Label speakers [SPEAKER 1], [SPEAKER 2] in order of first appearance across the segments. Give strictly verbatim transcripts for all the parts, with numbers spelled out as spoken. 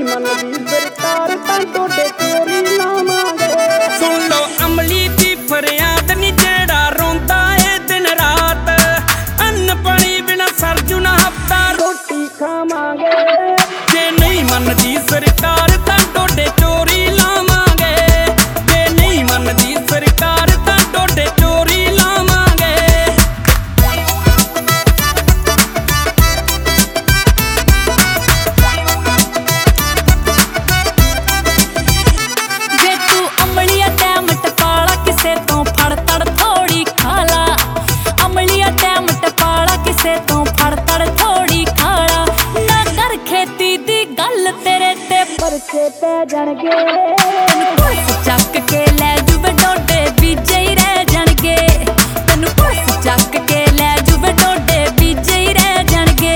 [SPEAKER 1] ਮੰਨਦੀ ਸਰਕਾਰ ਤਾਂ ਟੋਡੇ ਤੇਰੀ ਲਾਵਾਂਗੇ।
[SPEAKER 2] ਸੁਣ ਲੋ ਅਮਲੀ ਦੀ ਫਰਿਆਦ ਨੀ ਜਿਹੜਾ ਰੋਂਦਾ ਏ ਦਿਨ ਰਾਤ, ਅੰਨ ਪਾਣੀ ਬਿਨਾ ਸਰਜੂ ਨਾ ਹਫਤਾ
[SPEAKER 1] ਰੋਟੀ ਖਾਵਾਂਗੇ।
[SPEAKER 2] ਜੇ ਨਹੀਂ ਮੰਨਦੀ ਸਰਕਾਰ ਤਾਂ ਟੋਡੇ ਚੋਰੀ ਲਾਵਾਂਗੇ। ਜੇ ਨਹੀਂ ਮੰਨਦੀ ਸਰਕਾਰ ਤਾਂ ਟੋਡੇ ਚੋਰੀ ਲਾਵਾਂਗੇ।
[SPEAKER 3] ਜੇ ਤੂੰ ਅਮਲੀਆ ਟੈਮ ਟਪਾਲਾ ਕਿਸੇ ਤੋਂ ਫੜ ਤੜ ਥੋੜੀ ਖਾਲਾ, ਅਮਲੀਆ ਟੈਮ ਟਪਾਲਾ ਕਿਸੇ ਤੋਂ ਫੜ ਤੜ ਥੋੜੀ ਖਾਲਾ। ਨਾ ਕਰ ਖੇਤੀ ਦੀ ਗੱਲ ਤੇਰੇ ਤੇ
[SPEAKER 1] ਪਰਚੇ ਪੈ ਜਾਣਗੇ।
[SPEAKER 3] ਤੈਨੂੰ ਪੁਲਿਸ ਚੱਕ ਕੇ ਲੈ ਜੂਵੇ ਡੋਡੇ ਬੀਜੇ ਹੀ ਰਹਿ ਜਾਣਗੇ। ਤੈਨੂੰ ਪੁਲਿਸ ਚੱਕ ਕੇ ਲੈ ਜੂਵੇ ਡੋਡੇ ਬੀਜੇ ਹੀ ਰਹਿ ਜਾਣਗੇ।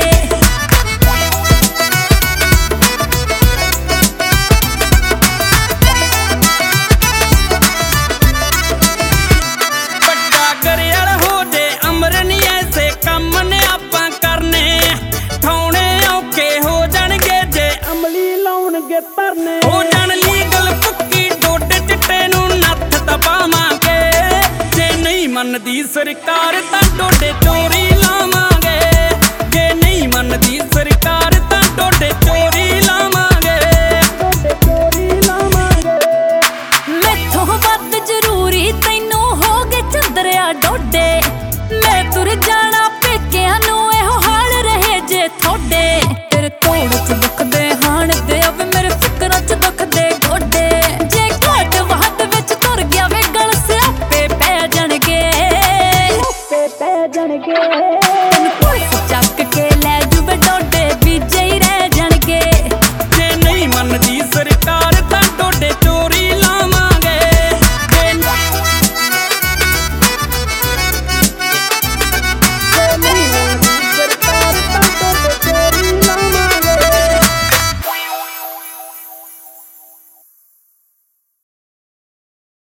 [SPEAKER 2] ਵੱਡਾ ਗਰਿਆਲ ਹੋ ਜੇ ਅਮਰ ਨੀ ਐਸੇ ਕੰਮ ਨੇ ਆਪਾਂ ਕਰਨੇ। ਠਾਉਣੇ ਔਖੇ ਹੋ ਜਾਣਗੇ ਜੇ
[SPEAKER 1] ਅਮਲੀ ਲਾਉਣਗੇ ਧਰਨੇ।
[SPEAKER 2] ਹੋ ਜਾਣ ਲੀਗਲ ਪੱਕੀ ਡੋਡੇ ਚਿੱਟੇ ਨੂੰ ਨੱਥ ਦਬਾਵਾਂਗੇ। ਜੇ ਨਹੀਂ ਮੰਨਦੀ ਸਰਕਾਰ ਤਾਂ ਡੋਡੇ ਚੋਰੀ ਲਾਵਾਂਗੇ। ਜੇ ਨਹੀਂ ਮੰਨਦੀ ਸਰਕਾਰ ਤਾਂ ਡੋਡੇ ਚੋਰੀ ਲਾਵਾਂਗੇ।
[SPEAKER 1] ਟੋਡੇ ਚੋਰੀ ਲਾਵਾਂਗੇ।
[SPEAKER 3] ਮੈਥੋਂ ਵੱਧ ਜ਼ਰੂਰੀ ਤੈਨੂੰ ਹੋ ਗਏ ਚੰਦਰਿਆ ਡੋਡੇ। ਮੈਂ ਤੁਰ ਜਾਣਾ ਪੇਕਿਆਂ ਨੂੰ ਇਹੋ ਹਾਲ ਰਹੇ ਜੇ ਥੋਡੇ। ਤੇਰੇ ਤੋੜ ਚ ਦੁਖਦੇ ਹਾਣ ਦੇ ਅਵੇ ਮੇਰੇ ਫਿਕਰਾਂ ਚ ਦੁਖਦੇ ਗੋਡੇ। ਜੇ ਘਾਟ ਵਾਹਟ ਵਿੱਚ ਤੁਰ ਗਿਆ ਵੇ ਗਲ ਸਿਆਪੇ ਪੈ ਜਾਣਗੇ।
[SPEAKER 1] ਤੇ ਪੈ ਜਾਣਗੇ।
[SPEAKER 3] ਤੈਨੂੰ ਪੁਲਿਸ ਚੱਕ ਕੇ ਲੈ ਜੂਵੇ ਡੋਡੇ ਬੀਜੇ ਹੀ ਰਹਿ ਜਾਣਗੇ।
[SPEAKER 2] ਜੇ ਨਹੀਂ ਮੰਨਦੀ ਸਰਕਾਰ